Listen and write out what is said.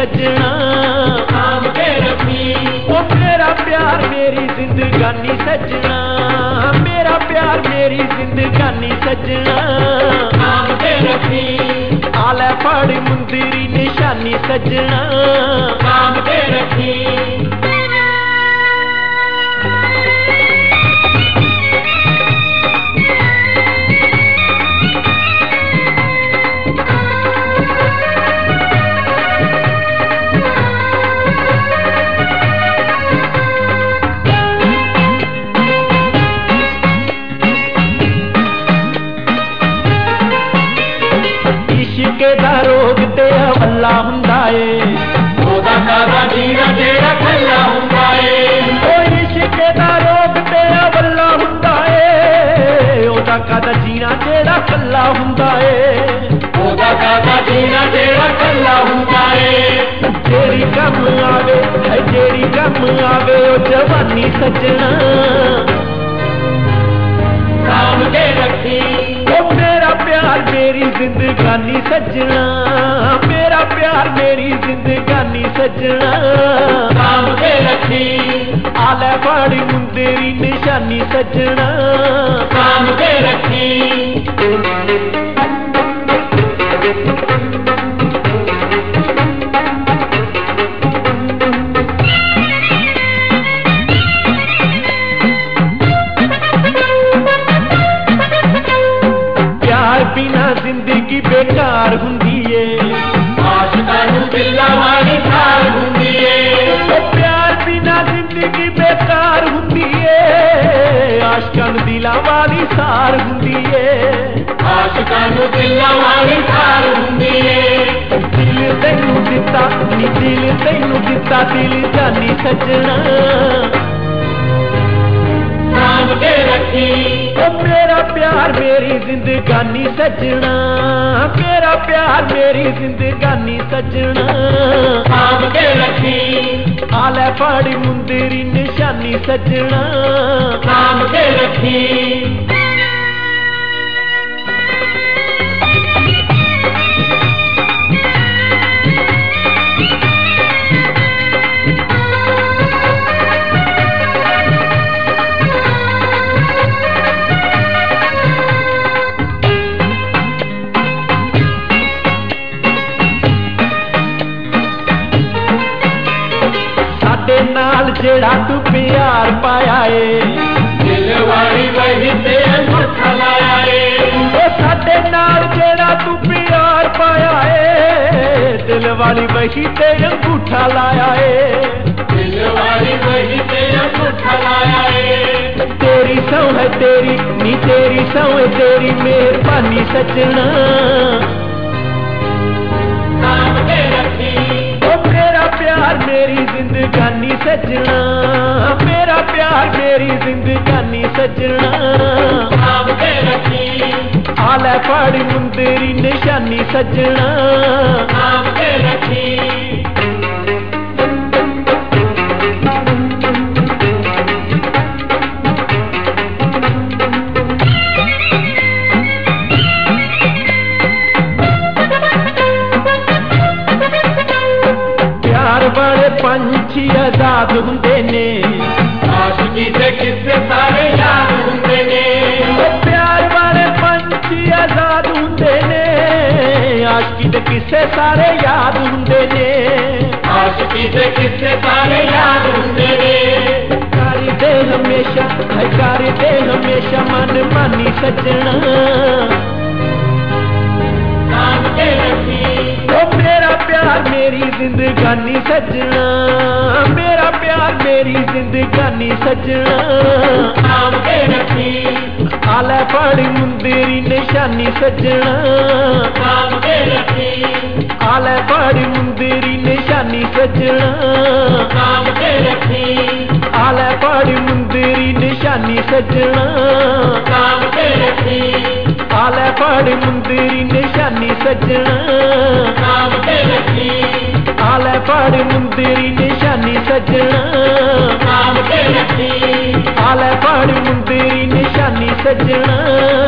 सजना थाम के रखी। ओ मेरा प्यार मेरी जिंदगानी सजना, मेरा प्यार मेरी जिंदगानी सजना थाम के रखी। आले फड़ मुंदरी निशानी सजना थाम के रखी। इश्क दा रोग ते अवला हुंदा ए, ओदा कादा जीना जेड़ा खल्ला हुंदा ए। ओ इश्क दा रोग ते अवला हुंदा ए, ओदा कादा जीना जेड़ा कल्ला हुंदा ए। ओदा कादा जीना जेड़ा खल्ला हुंदा ए। जेड़ी कम आवे है जेड़ी कम आवे ओ जवानी सजना थाम के रखी। ओ मेरा प्यार मेरी जिंदगानी सजना, मेरा प्यार मेरी जिंदगानी सजना थाम के रखी। आले बड़ी मुंदेरी निशानी सजना थाम के रखी। प्यार बिना जिंदगी बेकार हुंदी ए, आशिकां नूं दिलां वाली थार हुंदी ए। ओ प्यार बिना जिंदगी बेकार हुंदी ए, आशिकां नूं दिलां वाली सार हुंदी ए। आशिकां नूं दिलां वाली थार हुंदी ए। दिल तैनू दिता नी दिल तैनू दिता दिल जानी सजना थाम के रखी। ओ मेरा प्यार मेरी जिंदगानी सजना, मेरा प्यार मेरी जिंदगानी सजना थाम के रखी। आले फड़ी मुंदरी निशानी सजना थाम के रखी। साडे नाल जेड़ा तू प्यार पाया ए, दिल वाली वही ते अंगूठा लाया ए। ओ साडे नाल जेड़ा तू प्यार पाया ए, दिल वाली वही ते अंगूठा लाया ए। दिल वाली वही ते अंगूठा लाया ए। तेरी सौ है तेरी नी तेरी सौ है तेरी मेहरबानी सजना थाम के रखी। ओ मेरा प्यार मेरी जिंदगानी सजना, मेरा प्यार मेरी जिंदगानी सजना थाम के रखी। आले फड़ी मुंदरी निशानी सजना थाम के रखी। प्यार बड़े पंछी आजाद हुंदे ने, आशिकी दे किस्से सारे याद हुंदे ने। ओ प्यार बड़े पंछी आजाद हुंदे ने, आशिकी दे किस्से सारे याद हुंदे ने। आशिकी दे किस्से सारे याद हुंदे ने। करदे हमेशा है करदे हमेशा मन मानी सजना थाम के रखी। ओ मेरा प्यार मेरी जिंदगानी सजना, मेरा प्यार मेरी जिंदगानी सजना थाम के रखी। आले फड़ी मुंदरी निशानी सजना थाम के रखी। आले फड़ी मुंदरी निशानी सजना थाम के रखी। आले फड़ी मुंदरी निशानी सजना थाम के रखी। आले फड़ी मुंदरी निशानी सजना थाम के रखी। आले फड़ी मुंदरी निशानी सजना थाम के रखी। आले फड़ी मुंदरी निशानी सजना